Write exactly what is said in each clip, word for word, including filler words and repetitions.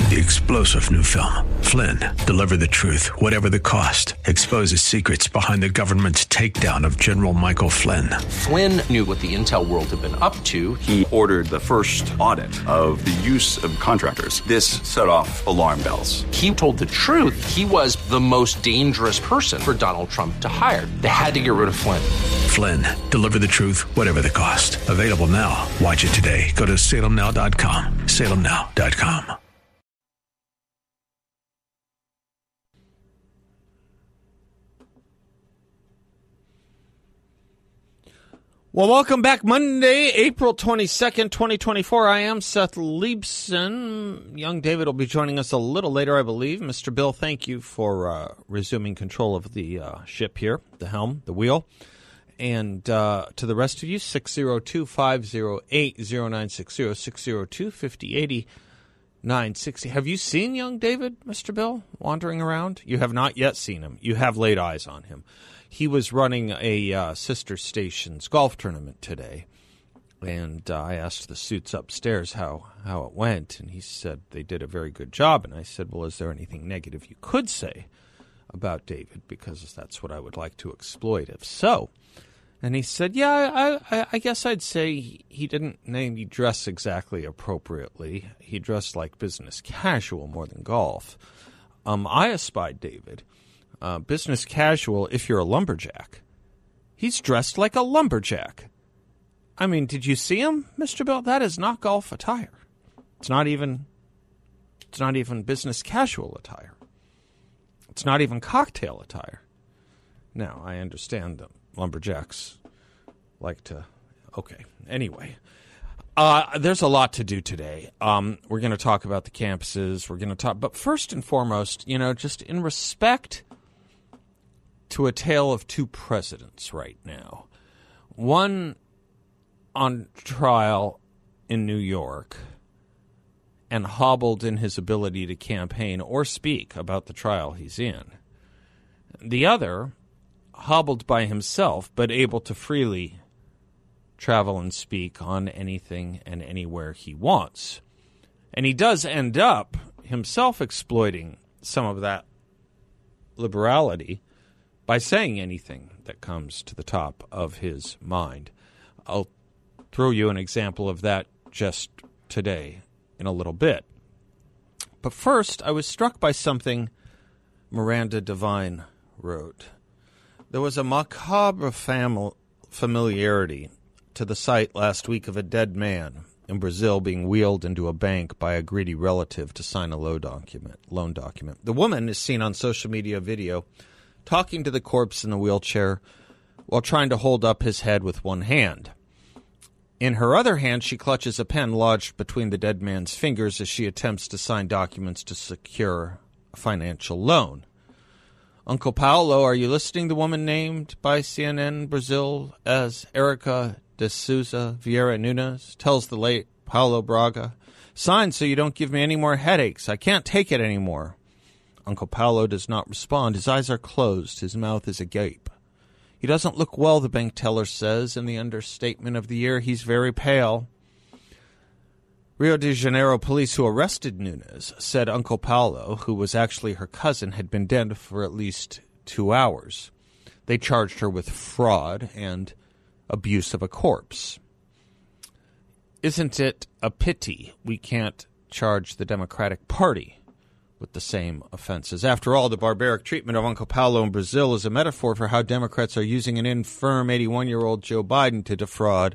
The explosive new film, Flynn, deliver the truth, whatever the cost, exposes secrets behind the government's takedown of General Michael Flynn. Flynn knew what the intel world had been up to. He ordered the first audit of the use of contractors. This set off alarm bells. He told the truth. He was the most dangerous person for Donald Trump to hire. They had to get rid of Flynn. Flynn, deliver the truth, whatever the cost. Available now. Watch it today. Go to salem now dot com. salem now dot com. Well, welcome back. Monday, April twenty-second, twenty twenty-four. I am Seth Leibson. Young David will be joining us a little later, I believe. Mister Bill, thank you for uh, resuming control of the uh, ship here, the helm, the wheel. And uh, to the rest of you, six oh two, five oh eight, oh nine six oh, six oh two, five oh eight oh, nine sixty. Have you seen young David, Mister Bill, wandering around? You have not yet seen him. You have laid eyes on him. He was running a uh, sister station's golf tournament today, and uh, I asked the suits upstairs how, how it went, and he said they did a very good job. And I said, well, is there anything negative you could say about David? Because that's what I would like to exploit, if so. And he said, yeah, I, I, I guess I'd say he, he didn't maybe dress exactly appropriately. He dressed like business casual more than golf. Um, I espied David. Uh, business casual if you're a lumberjack. He's dressed like a lumberjack. I mean, did you see him, Mister Bill? That is not golf attire. It's not even it's not even business casual attire. It's not even cocktail attire. Now, I understand that lumberjacks like to... Okay, anyway. Uh, there's a lot to do today. Um, we're going to talk about the campuses. We're going to talk... But first and foremost, you know, just in respect to a tale of two presidents right now. One on trial in New York and hobbled in his ability to campaign or speak about the trial he's in. The other hobbled by himself, but able to freely travel and speak on anything and anywhere he wants. And he does end up himself exploiting some of that liberality by saying anything that comes to the top of his mind. I'll throw you an example of that just today in a little bit. But first, I was struck by something Miranda Devine wrote. There was a macabre fam- familiarity to the sight last week of a dead man in Brazil being wheeled into a bank by a greedy relative to sign a loan document. Loan document. The woman is seen on social media video talking to the corpse in the wheelchair while trying to hold up his head with one hand. In her other hand, she clutches a pen lodged between the dead man's fingers as she attempts to sign documents to secure a financial loan. Uncle Paulo, are you listening? The woman named by C N N Brazil as Erica de Souza Vieira Nunes tells the late Paulo Braga, sign so you don't give me any more headaches. I can't take it anymore. Uncle Paulo does not respond. His eyes are closed. His mouth is agape. He doesn't look well, the bank teller says. In the understatement of the year, he's very pale. Rio de Janeiro police who arrested Nunes said Uncle Paulo, who was actually her cousin, had been dead for at least two hours. They charged her with fraud and abuse of a corpse. Isn't it a pity we can't charge the Democratic Party with the same offenses? After all, the barbaric treatment of Uncle Paulo in Brazil is a metaphor for how Democrats are using an infirm eighty-one-year-old Joe Biden to defraud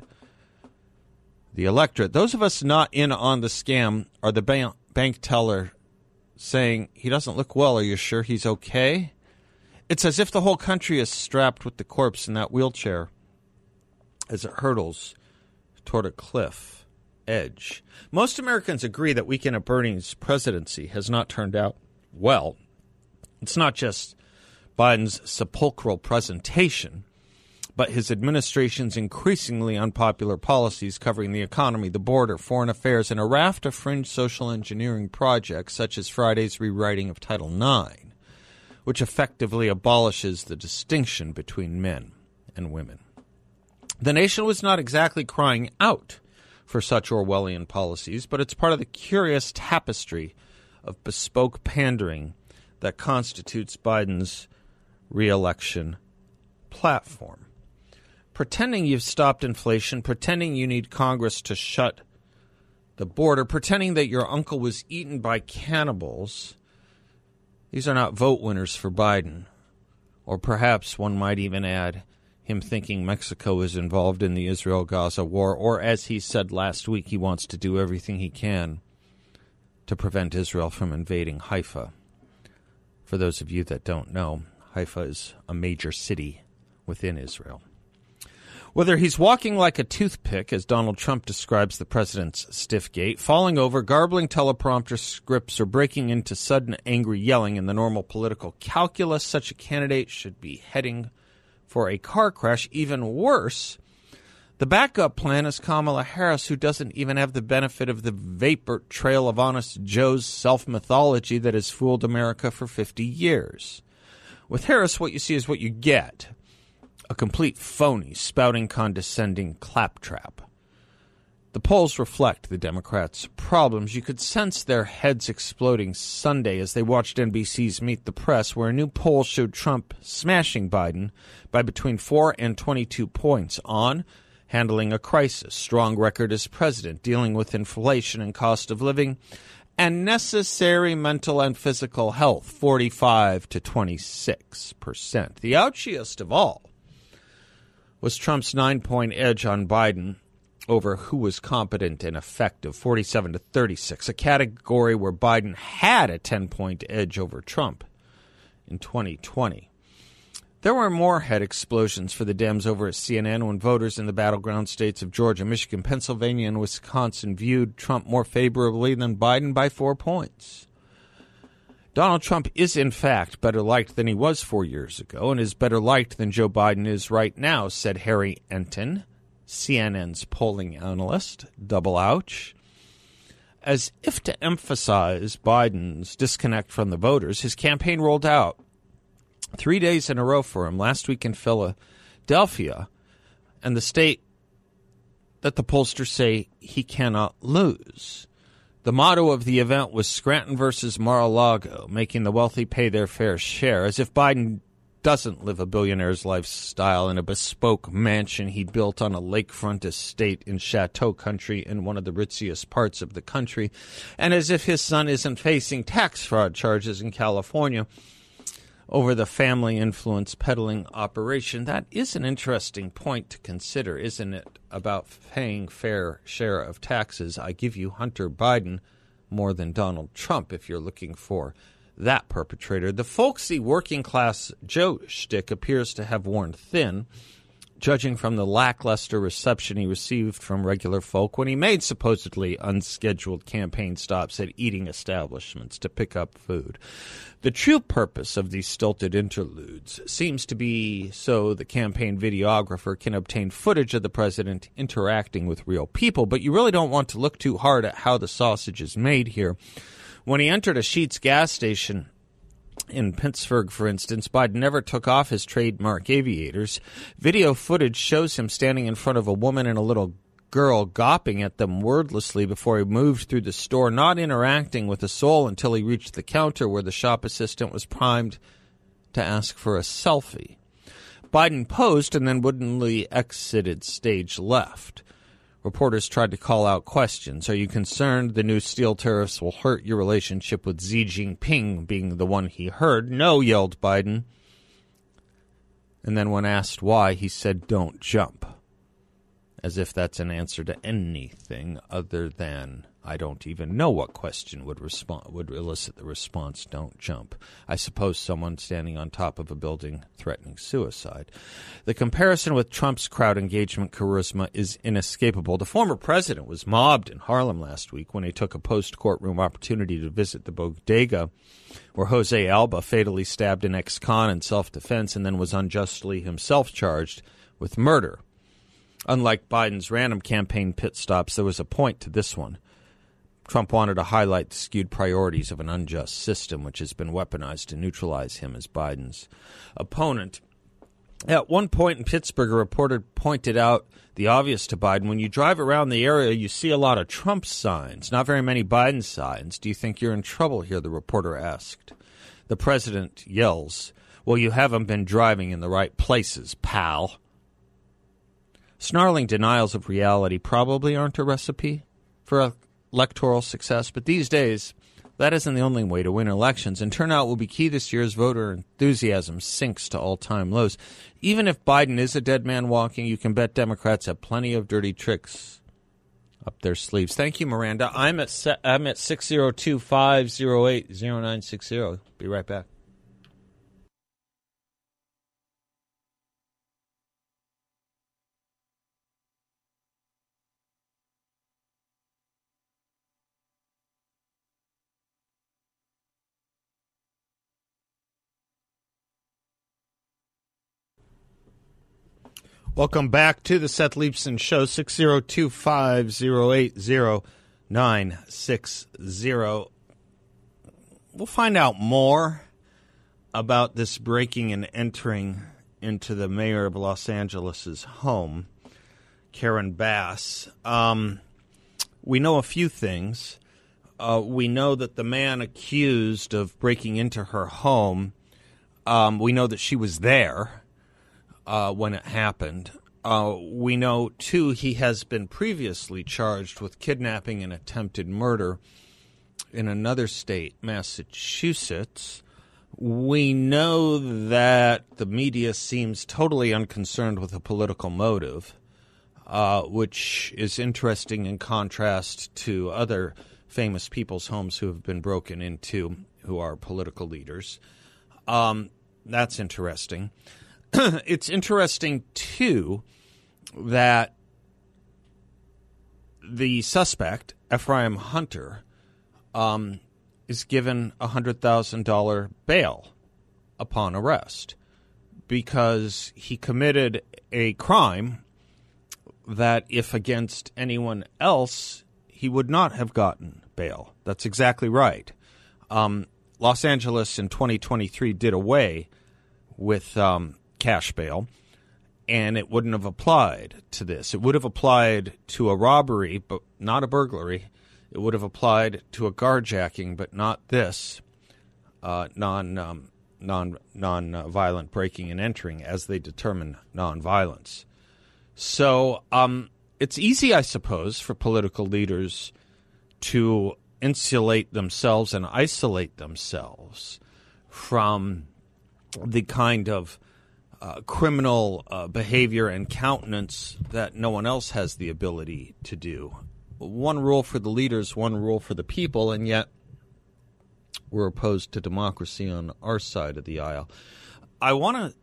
the electorate. Those of us not in on the scam are the bank, bank teller saying, he doesn't look well, are you sure he's okay? It's as if the whole country is strapped with the corpse in that wheelchair as it hurtles toward a cliff edge. Most Americans agree that weekend at Bernie's presidency has not turned out well. It's not just Biden's sepulchral presentation, but his administration's increasingly unpopular policies covering the economy, the border, foreign affairs, and a raft of fringe social engineering projects such as Friday's rewriting of Title nine, which effectively abolishes the distinction between men and women. The nation was not exactly crying out for such Orwellian policies, but it's part of the curious tapestry of bespoke pandering that constitutes Biden's re-election platform. Pretending you've stopped inflation, pretending you need Congress to shut the border, pretending that your uncle was eaten by cannibals, these are not vote winners for Biden. Or perhaps one might even add him thinking Mexico is involved in the Israel-Gaza war, or as he said last week, he wants to do everything he can to prevent Israel from invading Haifa. For those of you that don't know, Haifa is a major city within Israel. Whether he's walking like a toothpick, as Donald Trump describes the president's stiff gait, falling over, garbling teleprompter scripts, or breaking into sudden angry yelling in the normal political calculus, such a candidate should be heading for a car crash. Even worse, the backup plan is Kamala Harris, who doesn't even have the benefit of the vapor trail of Honest Joe's self-mythology that has fooled America for fifty years. With Harris, what you see is what you get. A complete phony, spouting condescending claptrap. The polls reflect the Democrats' problems. You could sense their heads exploding Sunday as they watched N B C's Meet the Press, where a new poll showed Trump smashing Biden by between four and twenty-two points on handling a crisis, strong record as president, dealing with inflation and cost of living, and necessary mental and physical health, forty-five to twenty-six percent. The ouchiest of all was Trump's nine-point edge on Biden over who was competent and effective, forty-seven to thirty-six, a category where Biden had a ten-point edge over Trump in twenty twenty. There were more head explosions for the Dems over at C N N when voters in the battleground states of Georgia, Michigan, Pennsylvania, and Wisconsin viewed Trump more favorably than Biden by four points. Donald Trump is, in fact, better liked than he was four years ago and is better liked than Joe Biden is right now, said Harry Enton, C N N's polling analyst. Double ouch. As if to emphasize Biden's disconnect from the voters, his campaign rolled out three days in a row for him last week in Philadelphia, and the state that the pollsters say he cannot lose. The motto of the event was Scranton versus Mar-a-Lago, making the wealthy pay their fair share, as if Biden doesn't live a billionaire's lifestyle in a bespoke mansion he built on a lakefront estate in Chateau Country in one of the ritziest parts of the country, and as if his son isn't facing tax fraud charges in California over the family influence peddling operation. That is an interesting point to consider, isn't it, about paying fair share of taxes? I give you Hunter Biden more than Donald Trump if you're looking for that perpetrator. The folksy working-class Joe shtick appears to have worn thin, judging from the lackluster reception he received from regular folk when he made supposedly unscheduled campaign stops at eating establishments to pick up food. The true purpose of these stilted interludes seems to be so the campaign videographer can obtain footage of the president interacting with real people, but you really don't want to look too hard at how the sausage is made here. When he entered a Sheetz gas station in Pittsburgh, for instance, Biden never took off his trademark aviators. Video footage shows him standing in front of a woman and a little girl gawping at them wordlessly before he moved through the store, not interacting with a soul until he reached the counter where the shop assistant was primed to ask for a selfie. Biden posed and then woodenly exited stage left. Reporters tried to call out questions. Are you concerned the new steel tariffs will hurt your relationship with Xi Jinping, being the one he heard? No, yelled Biden. And then when asked why, he said, don't jump. As if that's an answer to anything other than, I don't even know what question would respond, would elicit the response, don't jump. I suppose someone standing on top of a building threatening suicide. The comparison with Trump's crowd engagement charisma is inescapable. The former president was mobbed in Harlem last week when he took a post-courtroom opportunity to visit the bodega where Jose Alba fatally stabbed an ex-con in self-defense and then was unjustly himself charged with murder. Unlike Biden's random campaign pit stops, there was a point to this one. Trump wanted to highlight the skewed priorities of an unjust system, which has been weaponized to neutralize him as Biden's opponent. At one point in Pittsburgh, a reporter pointed out the obvious to Biden. When you drive around the area, you see a lot of Trump signs, not very many Biden signs. Do you think you're in trouble here, the reporter asked. The president yells, well, you haven't been driving in the right places, pal. Snarling denials of reality probably aren't a recipe for electoral success, but these days, that isn't the only way to win elections, and turnout will be key this year as voter enthusiasm sinks to all-time lows. Even if Biden is a dead man walking, you can bet Democrats have plenty of dirty tricks up their sleeves. Thank you, Miranda. I'm at se- I'm at six oh two, five oh eight, oh nine six oh. Be right back. Welcome back to the Seth Leibsohn Show, six oh two, five oh eight, oh nine six oh. We'll find out more about this breaking and entering into the mayor of Los Angeles' home, Karen Bass. Um, we know a few things. Uh, we know that the man accused of breaking into her home, um, we know that she was there. Uh, when it happened. Uh, we know, too, he has been previously charged with kidnapping and attempted murder in another state, Massachusetts. We know that the media seems totally unconcerned with a political motive, uh, which is interesting in contrast to other famous people's homes who have been broken into, who are political leaders. Um, that's interesting. It's interesting, too, that the suspect, Ephraim Hunter, um, is given a one hundred thousand dollars bail upon arrest because he committed a crime that, if against anyone else, he would not have gotten bail. That's exactly right. Um, Los Angeles in twenty twenty-three did away with Um, cash bail, and it wouldn't have applied to this. It would have applied to a robbery, but not a burglary. It would have applied to a carjacking, but not this uh, non um, non non uh, violent breaking and entering, as they determine nonviolence. So um, it's easy, I suppose, for political leaders to insulate themselves and isolate themselves from the kind of Uh, criminal uh, behavior and countenance that no one else has the ability to do. One rule for the leaders, one rule for the people, and yet we're opposed to democracy on our side of the aisle. I want to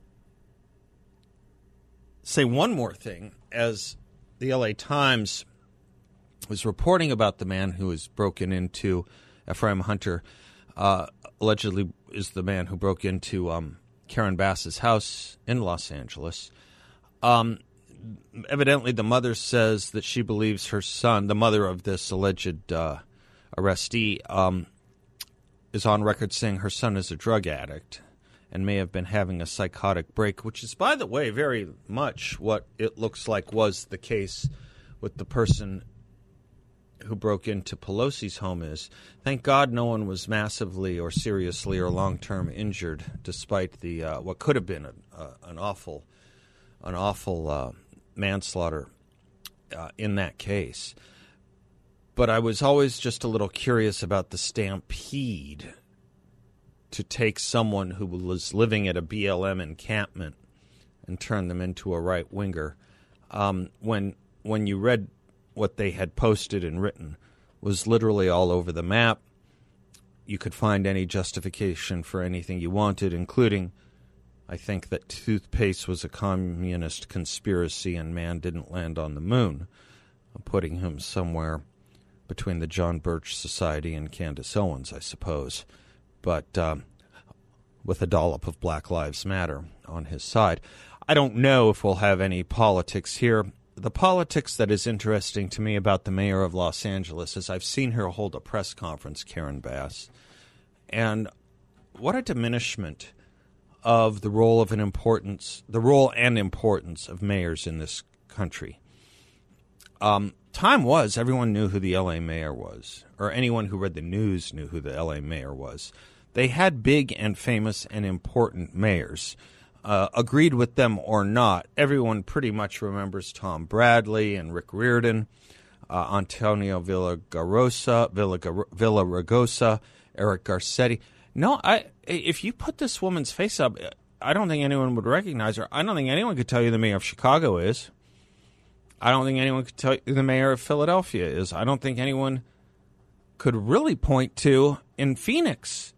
say one more thing. As the L A Times was reporting about the man who was broken into, Ephraim Hunter, uh, allegedly is the man who broke into um, Karen Bass's house in Los Angeles. Um, evidently, the mother says that she believes her son, the mother of this alleged uh, arrestee, um, is on record saying her son is a drug addict and may have been having a psychotic break, which is, by the way, very much what it looks like was the case with the person who broke into Pelosi's home is. Thank God no one was massively or seriously or long-term injured, despite the uh, what could have been a, uh, an awful, an awful uh, manslaughter uh, in that case. But I was always just a little curious about the stampede to take someone who was living at a B L M encampment and turn them into a right-winger. Um, when when you read what they had posted and written was literally all over the map. You could find any justification for anything you wanted, including, I think, that toothpaste was a communist conspiracy and man didn't land on the moon, putting him somewhere between the John Birch Society and Candace Owens, I suppose, but um, with a dollop of Black Lives Matter on his side. I don't know if we'll have any politics here. The politics that is interesting to me about the mayor of Los Angeles is I've seen her hold a press conference, Karen Bass, and what a diminishment of the role of an importance, the role and importance of mayors in this country. Um, time was everyone knew who the L A mayor was, or anyone who read the news knew who the L A mayor was. They had big and famous and important mayors. Uh, agreed with them or not, everyone pretty much remembers Tom Bradley and Rick Riordan, uh, Antonio Villarosa, Villagar- Villaraigosa, Eric Garcetti. No, I. If you put this woman's face up, I don't think anyone would recognize her. I don't think anyone could tell you the mayor of Chicago is. I don't think anyone could tell you who the mayor of Philadelphia is. I don't think anyone could really point to, in Phoenix,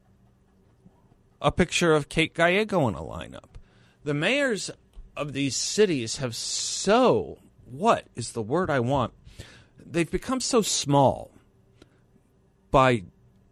a picture of Kate Gallego in a lineup. The mayors of these cities have so, what is the word I want? They've become so small by,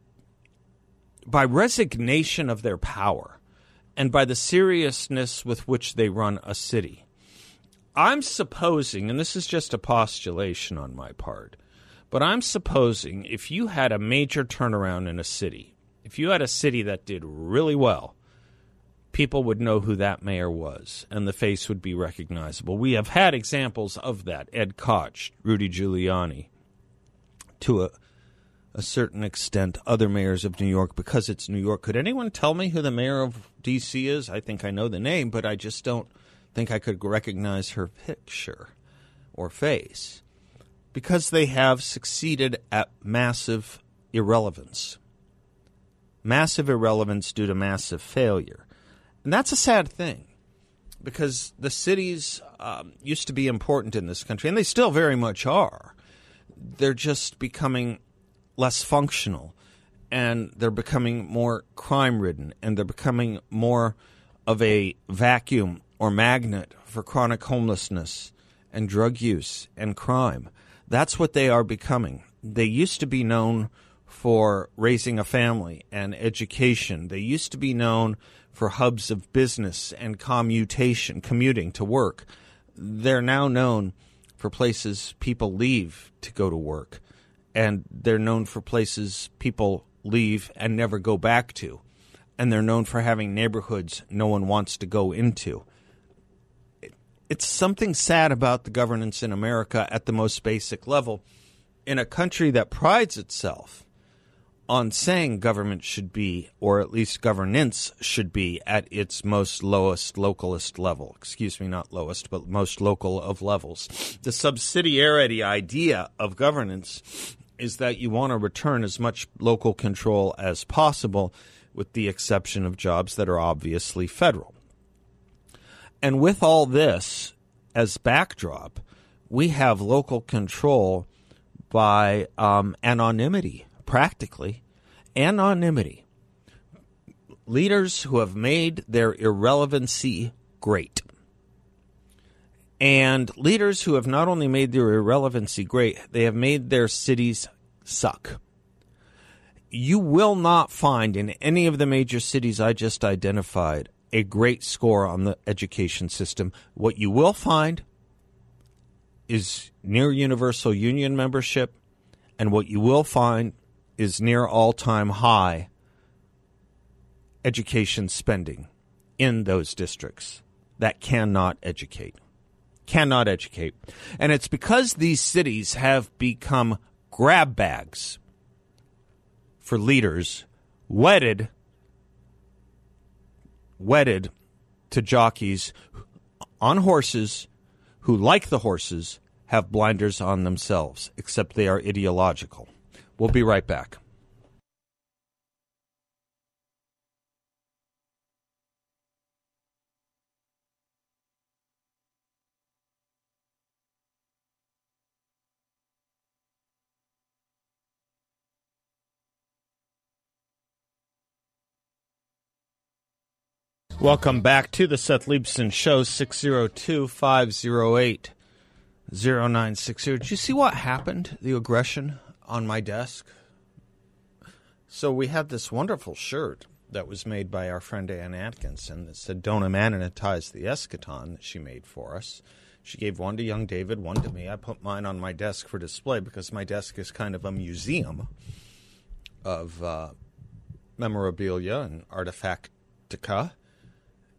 by resignation of their power and by the seriousness with which they run a city. I'm supposing, and this is just a postulation on my part, but I'm supposing if you had a major turnaround in a city, if you had a city that did really well, people would know who that mayor was, and the face would be recognizable. We have had examples of that. Ed Koch, Rudy Giuliani, to a, a certain extent, other mayors of New York, because it's New York. Could anyone tell me who the mayor of D C is? I think I know the name, but I just don't think I could recognize her picture or face, because they have succeeded at massive irrelevance. Massive irrelevance due to massive failure. And that's a sad thing, because the cities um, used to be important in this country, and they still very much are. They're just becoming less functional, and they're becoming more crime-ridden, and they're becoming more of a vacuum or magnet for chronic homelessness and drug use and crime. That's what they are becoming. They used to be known for raising a family and education. They used to be known for hubs of business and commutation, commuting to work. They're now known for places people leave to go to work, and they're known for places people leave and never go back to, and they're known for having neighborhoods no one wants to go into. It's something sad about the governance in America at the most basic level, in a country that prides itself on saying government should be, or at least governance should be, at its most lowest, localist level. Excuse me, not lowest, but most local of levels. The subsidiarity idea of governance is that you want to return as much local control as possible, with the exception of jobs that are obviously federal. And with all this as backdrop, we have local control by um, anonymity. Practically, anonymity. Leaders who have made their irrelevancy great. And leaders who have not only made their irrelevancy great, they have made their cities suck. You will not find in any of the major cities I just identified a great score on the education system. What you will find is near universal union membership, and what you will find is near all-time high education spending in those districts that cannot educate. Cannot educate. And it's because these cities have become grab bags for leaders wedded, wedded to jockeys on horses who, like the horses, have blinders on themselves, except they are ideological. We'll be right back. Welcome back to the Seth Leibsohn Show, six oh two, five oh eight, oh nine six oh. Did you see what happened, the aggression on my desk? So we had this wonderful shirt that was made by our friend Ann Atkinson that said, "Don't Amanatize the Eschaton," that she made for us. She gave one to young David, one to me. I put mine on my desk for display because my desk is kind of a museum of uh, memorabilia and artifactica.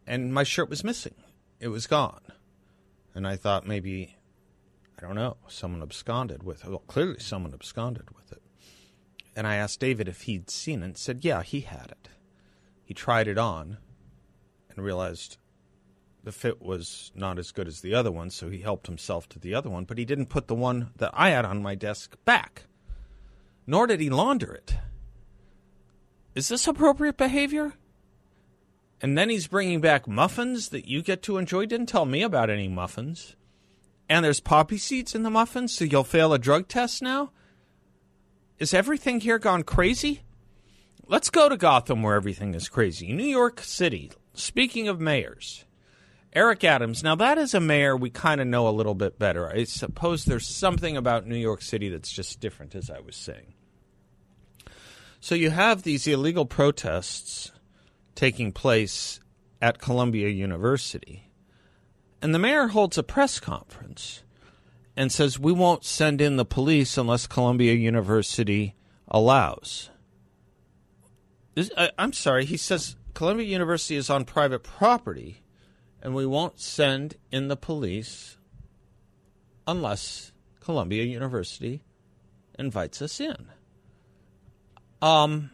and my shirt was missing. It was gone. And I thought maybe, I don't know, someone absconded with it. Well, clearly someone absconded with it. And I asked David if he'd seen it and said, yeah, he had it. He tried it on and realized the fit was not as good as the other one, so he helped himself to the other one, but he didn't put the one that I had on my desk back, nor did he launder it. Is this appropriate behavior? And then he's bringing back muffins that you get to enjoy. Didn't tell me about any muffins. And there's poppy seeds in the muffins, so you'll fail a drug test now? Is everything here gone crazy? Let's go to Gotham where everything is crazy. New York City. Speaking of mayors, Eric Adams. Now, that is a mayor we kind of know a little bit better. I suppose there's something about New York City that's just different, as I was saying. So you have these illegal protests taking place at Columbia University, and the mayor holds a press conference and says, we won't send in the police unless Columbia University allows. This, I, I'm sorry, he says Columbia University is on private property, and we won't send in the police unless Columbia University invites us in. Um,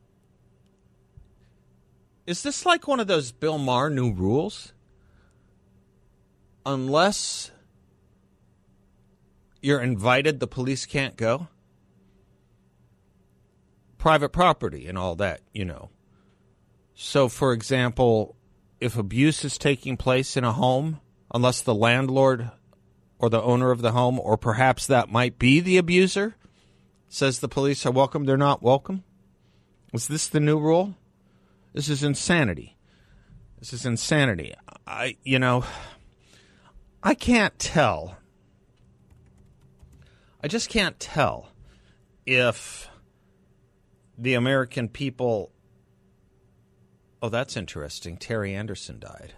is this like one of those Bill Maher new rules? Unless you're invited, the police can't go? Private property and all that, you know. So, for example, if abuse is taking place in a home, unless the landlord or the owner of the home, or perhaps that might be the abuser, says the police are welcome, they're not welcome? Is this the new rule? This is insanity. This is insanity. I, you know, I can't tell. I just can't tell if the American people... Oh, that's interesting. Terry Anderson died.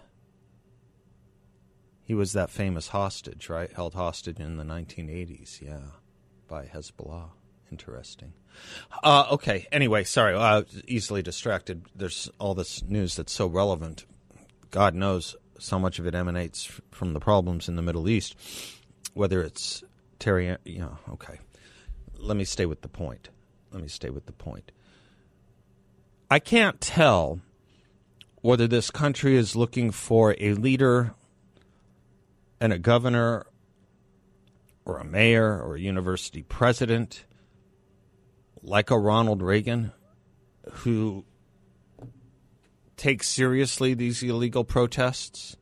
He was that famous hostage, right? Held hostage in the nineteen eighties, yeah, by Hezbollah. Interesting. Uh, okay, anyway, sorry, uh, easily distracted. There's all this news that's so relevant. God knows so much of it emanates f- from the problems in the Middle East, whether it's Terry, you know, okay. Let me stay with the point. Let me stay with the point. I can't tell whether this country is looking for a leader and a governor or a mayor or a university president like a Ronald Reagan who takes seriously these illegal protests,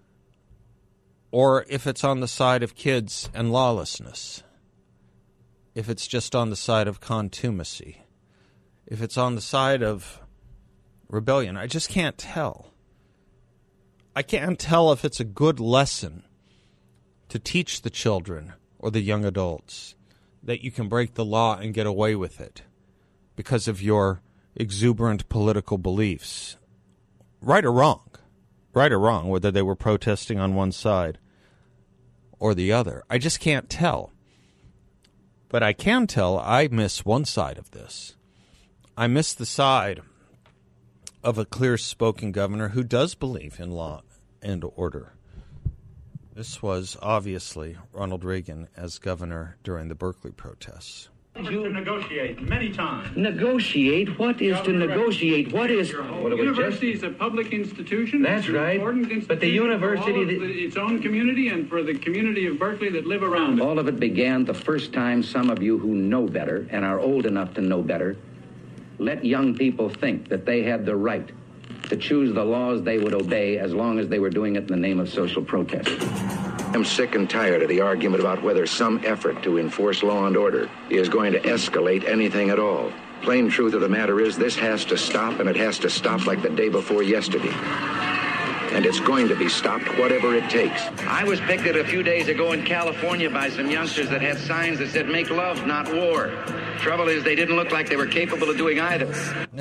or if it's on the side of kids and lawlessness, if it's just on the side of contumacy, if it's on the side of rebellion. I just can't tell. I can't tell if it's a good lesson to teach the children or the young adults that you can break the law and get away with it because of your exuberant political beliefs. Right or wrong. Right or wrong, whether they were protesting on one side or the other. I just can't tell. But I can tell I miss one side of this. I miss the side of a clear-spoken governor who does believe in law and order. This was obviously Ronald Reagan as governor during the Berkeley protests. You to negotiate many times. Negotiate? What is to negotiate? What is... What University is a public institution. That's right. Institution but the university... For the, its own community and for the community of Berkeley that live around it. All of it began the first time some of you who know better and are old enough to know better let young people think that they had the right to choose the laws they would obey as long as they were doing it in the name of social protest. I'm sick and tired of the argument about whether some effort to enforce law and order is going to escalate anything at all. Plain truth of the matter is this has to stop, and it has to stop like the day before yesterday. And it's going to be stopped, whatever it takes. I was picketed a few days ago in California by some youngsters that had signs that said, "Make love, not war." Trouble is, they didn't look like they were capable of doing either.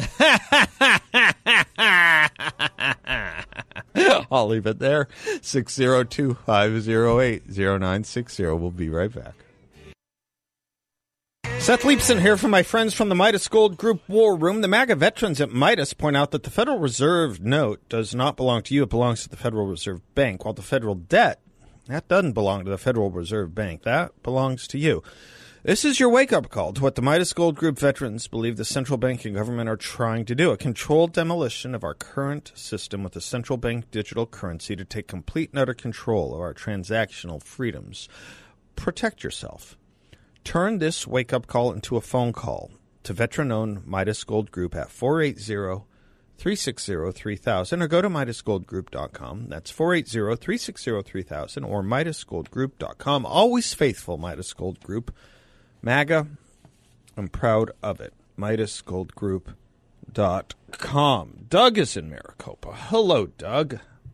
I'll leave it there. six oh two, five oh eight, oh nine six oh. We'll be right back. Seth Leibson here from my friends from the Midas Gold Group War Room. The MAGA veterans at Midas point out that the Federal Reserve note does not belong to you. It belongs to the Federal Reserve Bank, while the federal debt, that doesn't belong to the Federal Reserve Bank. That belongs to you. This is your wake-up call to what the Midas Gold Group veterans believe the central bank and government are trying to do, a controlled demolition of our current system with a central bank digital currency to take complete and utter control of our transactional freedoms. Protect yourself. Turn this wake-up call into a phone call to veteran-owned Midas Gold Group at four eight zero, three six zero, three thousand or go to midas gold group dot com. That's four eight zero, three six zero, three thousand or midas gold group dot com. Always faithful, Midas Gold Group. MAGA, I'm proud of it. midas gold group dot com. Doug is in Maricopa. Hello, Doug.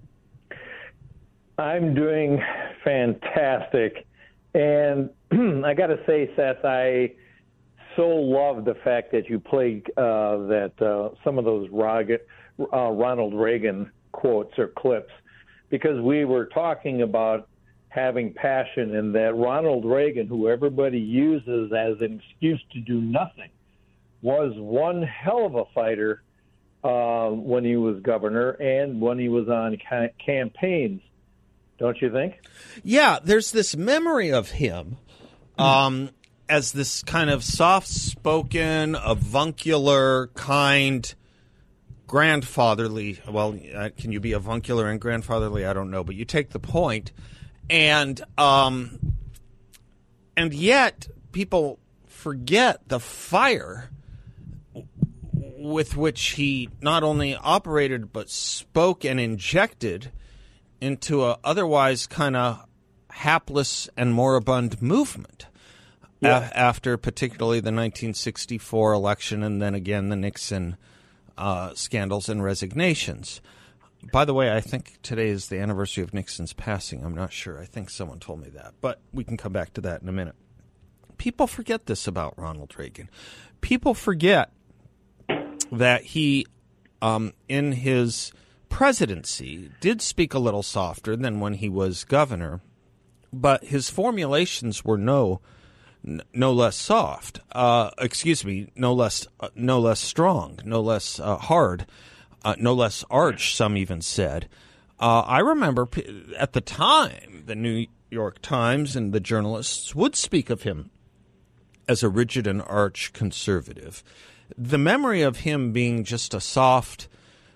I'm doing fantastic. And I got to say, Seth, I so love the fact that you played uh, that uh, some of those Rog- uh, Ronald Reagan quotes or clips, because we were talking about having passion, and that Ronald Reagan, who everybody uses as an excuse to do nothing, was one hell of a fighter uh, when he was governor and when he was on ca- campaigns. Don't you think? Yeah, there's this memory of him um, as this kind of soft-spoken, avuncular, kind, grandfatherly. Well, uh, can you be avuncular and grandfatherly? I don't know, but you take the point. And um, and yet people forget the fire with which he not only operated but spoke and injected into a otherwise kind of hapless and moribund movement. Yeah. A- after particularly the nineteen sixty-four election and then again the Nixon uh, scandals and resignations. By the way, I think today is the anniversary of Nixon's passing. I'm not sure. I think someone told me that, but we can come back to that in a minute. People forget this about Ronald Reagan. People forget that he, um, in his presidency, did speak a little softer than when he was governor, but his formulations were no n- no less soft. Uh, excuse me, no less uh, no less strong, no less uh, hard, uh, no less arch. Some even said. Uh, I remember p- at the time the New York Times and the journalists would speak of him as a rigid and arch conservative. The memory of him being just a soft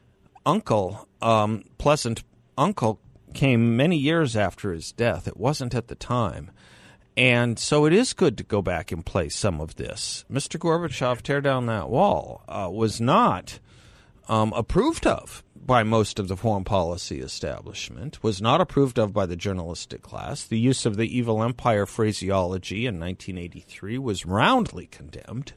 uncle, um, pleasant uncle, came many years after his death. It wasn't at the time. And so it is good to go back and play some of this. Mister Gorbachev, tear down that wall, uh, was not um, approved of by most of the foreign policy establishment, was not approved of by the journalistic class. The use of the evil empire phraseology in nineteen eighty-three was roundly condemned.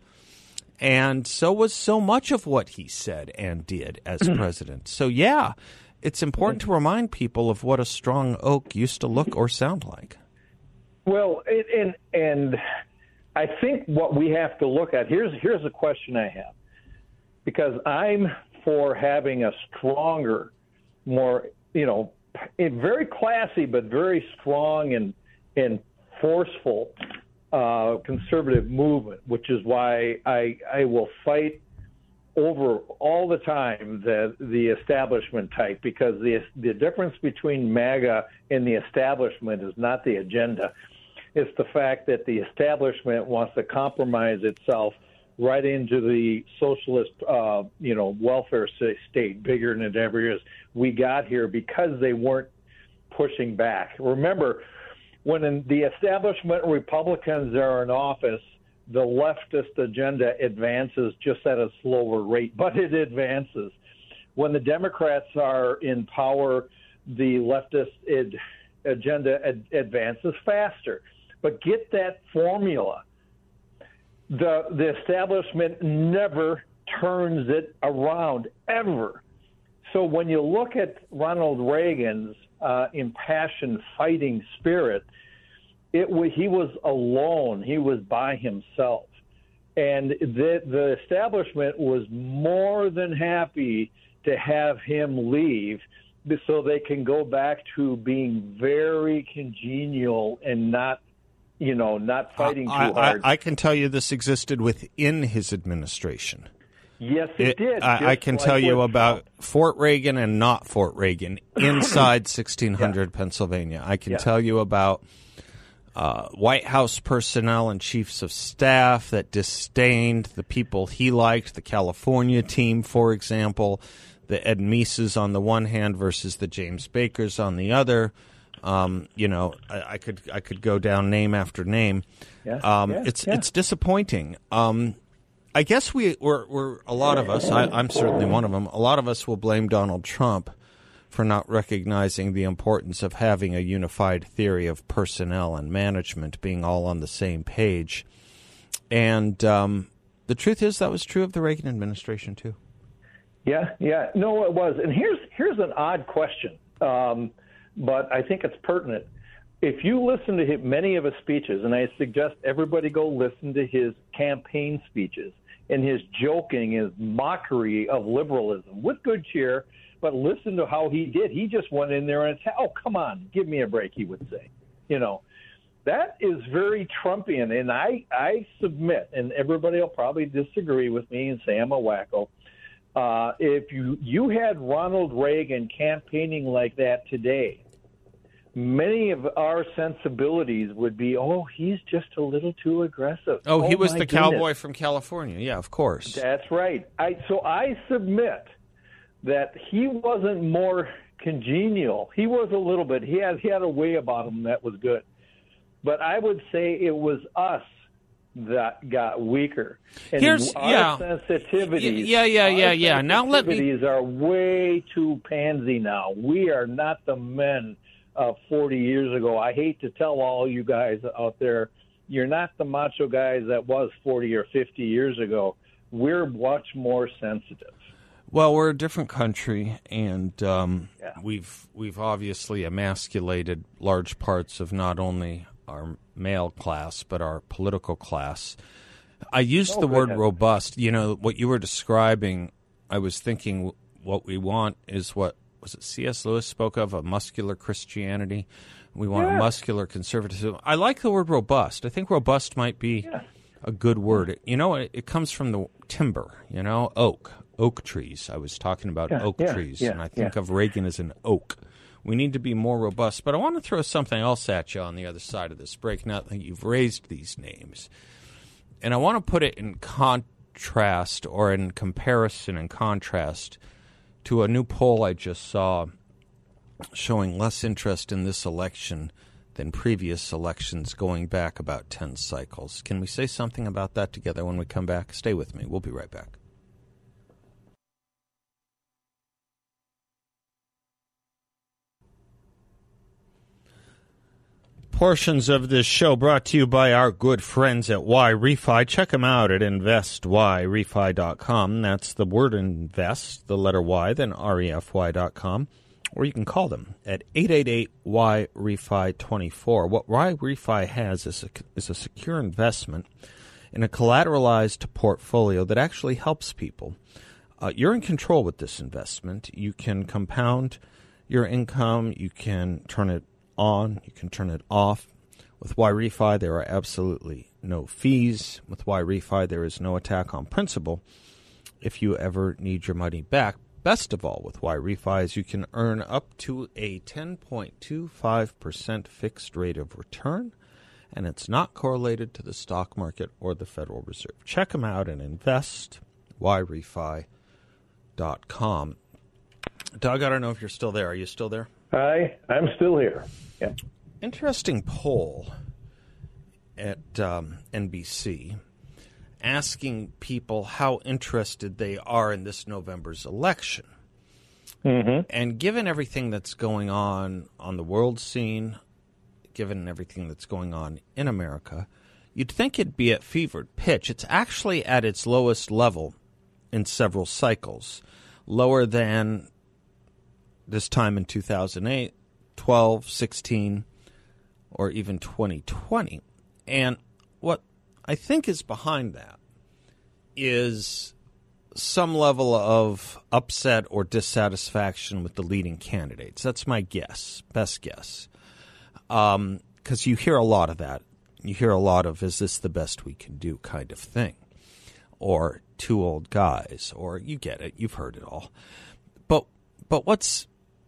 And so was so much of what he said and did as president. So, yeah, it's important to remind people of what a strong oak used to look or sound like. Well, it, and and I think what we have to look at, here's here's a question I have, because I'm for having a stronger, more, you know, very classy but very strong and and forceful Uh, conservative movement, which is why I I will fight over all the time the the establishment type, because the the difference between MAGA and the establishment is not the agenda. It's the fact that the establishment wants to compromise itself right into the socialist uh, you know welfare state, bigger than it ever is. We got here because they weren't pushing back. Remember, when in the establishment Republicans are in office, the leftist agenda advances just at a slower rate, but it advances. When the Democrats are in power, the leftist ed- agenda ad- advances faster. But get that formula. The, the establishment never turns it around, ever. So when you look at Ronald Reagan's uh, impassioned fighting spirit, it was, he was alone. He was by himself. And the, the establishment was more than happy to have him leave so they can go back to being very congenial and not, you know, not fighting I, too hard. I, I can tell you this existed within his administration. Yes, it, it did. I, I can like tell you about Trump. Fort Reagan and not Fort Reagan inside sixteen hundred yeah. Pennsylvania. I can yeah. tell you about uh, White House personnel and chiefs of staff that disdained the people he liked, the California team, for example, the Ed Mises on the one hand versus the James Bakers on the other. Um, you know, I, I could I could go down name after name. Yeah, um, yeah, it's yeah. it's disappointing. Um, I guess we we're, we're a lot of us. I, I'm certainly one of them. A lot of us will blame Donald Trump for not recognizing the importance of having a unified theory of personnel and management, being all on the same page. And um, the truth is that was true of the Reagan administration too. Yeah, yeah, no, it was. And here's here's an odd question, um, but I think it's pertinent. If you listen to him, many of his speeches, and I suggest everybody go listen to his campaign speeches and his joking, his mockery of liberalism with good cheer, but listen to how he did. He just went in there and said, oh, come on, give me a break, he would say. You know, that is very Trumpian, and I, I submit, and everybody will probably disagree with me and say I'm a wacko. Uh, if you, you had Ronald Reagan campaigning like that today, many of our sensibilities would be, oh, he's just a little too aggressive. Oh, he oh, was the goodness. cowboy from California. Yeah, of course. That's right. I, so I submit that he wasn't more congenial. He was a little bit. He had, he had a way about him that was good. But I would say it was us that got weaker. And Here's, our yeah. sensitivities, yeah, yeah, yeah, our yeah. Now let me. sensitivities are way too pansy now. We are not the men of forty years ago. I hate to tell all you guys out there, you're not the macho guys that was forty or fifty years ago. We're much more sensitive. Well, we're a different country, and um, yeah. we've we've obviously emasculated large parts of not only our male class but our political class. I used oh, the word ahead. robust. You know, what you were describing, I was thinking what we want is what, was it C S Lewis spoke of, a muscular Christianity? We want yeah. a muscular conservatism. I like the word robust. I think robust might be yeah. a good word. It, you know, it, it comes from the timber, you know, oak, oak trees. I was talking about yeah, oak yeah, trees, yeah, and I think yeah. of Reagan as an oak. We need to be more robust. But I want to throw something else at you on the other side of this break, now that you've raised these names. And I want to put it in contrast, or in comparison and contrast, to a new poll I just saw showing less interest in this election than previous elections going back about ten cycles. Can we say something about that together when we come back? Stay with me. We'll be right back. Portions of this show brought to you by our good friends at Y-Refi. Check them out at invest y refi dot com. That's the word invest, the letter Y, then R E F Y dot com. Or you can call them at eight eight eight Y refi two four. What Y-Refi has is a, is a secure investment in a collateralized portfolio that actually helps people. Uh, you're in control with this investment. You can compound your income. You can turn it on. You can turn it off. With Y-Refi, there are absolutely no fees. With Y-Refi, there is no attack on principal if you ever need your money back. Best of all, with Y-Refi, is you can earn up to a ten point two five percent fixed rate of return, and it's not correlated to the stock market or the Federal Reserve. Check them out and invest y refi dot com. Doug, I don't know if you're still there. Are you still there? Hi, I'm still here. Yeah. Interesting poll at um, N B C asking people how interested they are in this November's election. Mm-hmm. And given everything that's going on on the world scene, given everything that's going on in America, you'd think it'd be at fevered pitch. It's actually at its lowest level in several cycles, lower than this time in two thousand eight, twelve, sixteen, or even twenty twenty. And what I think is behind that is some level of upset or dissatisfaction with the leading candidates. That's my guess, best guess. Um, because you hear a lot of that. you hear a lot of, is this the best we can do kind of thing? Or two old guys, or you get it, you've heard it all. But but what's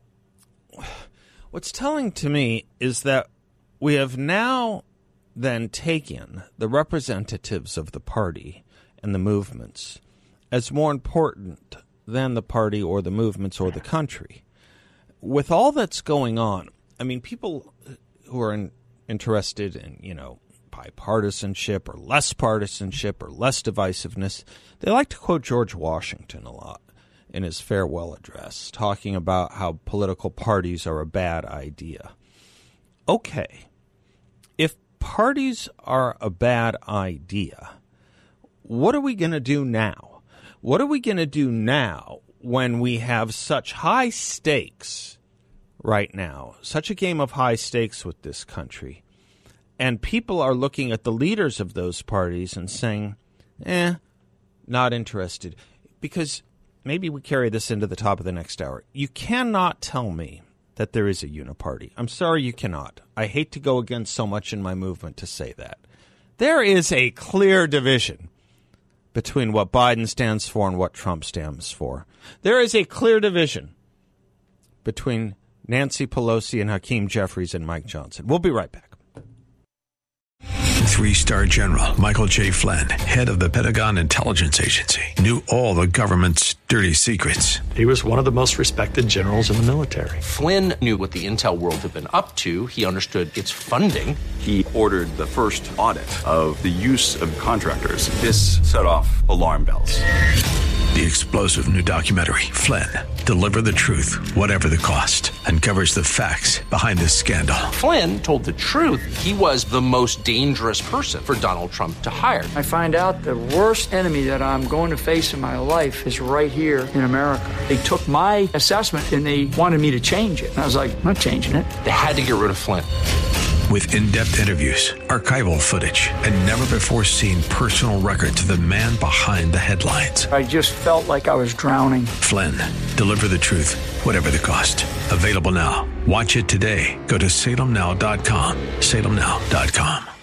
what's telling to me is that we have now then taken the representatives of the party and the movements as more important than the party or the movements or the country. With all that's going on, I mean, people who are in, interested in, you know, bipartisanship or less partisanship or less divisiveness, they like to quote George Washington a lot in his farewell address, talking about how political parties are a bad idea. Okay, if parties are a bad idea, what are we going to do now? What are we going to do now when we have such high stakes right now, such a game of high stakes with this country, and people are looking at the leaders of those parties and saying, eh, not interested? Because maybe we carry this into the top of the next hour. You cannot tell me that there is a uniparty. I'm sorry, you cannot. I hate to go against so much in my movement to say that. There is a clear division between what Biden stands for and what Trump stands for. There is a clear division between Nancy Pelosi and Hakeem Jeffries and Mike Johnson. We'll be right back. Three-star General Michael J. Flynn, head of the Pentagon Intelligence Agency, knew all the government's dirty secrets. He was one of the most respected generals in the military. Flynn knew what the intel world had been up to. He understood its funding. He ordered the first audit of the use of contractors. This set off alarm bells. The explosive new documentary, Flynn, Deliver the Truth, Whatever the Cost, uncovers the facts behind this scandal. Flynn told the truth. He was the most dangerous person for Donald Trump to hire. I find out the worst enemy that I'm going to face in my life is right here in America. They took my assessment and they wanted me to change it. And I was like, I'm not changing it. They had to get rid of Flynn. With in-depth interviews, archival footage, and never-before-seen personal records of the man behind the headlines. I just felt like I was drowning. Flynn, Deliver the Truth, Whatever the Cost. Available now. Watch it today. Go to salem now dot com. salem now dot com.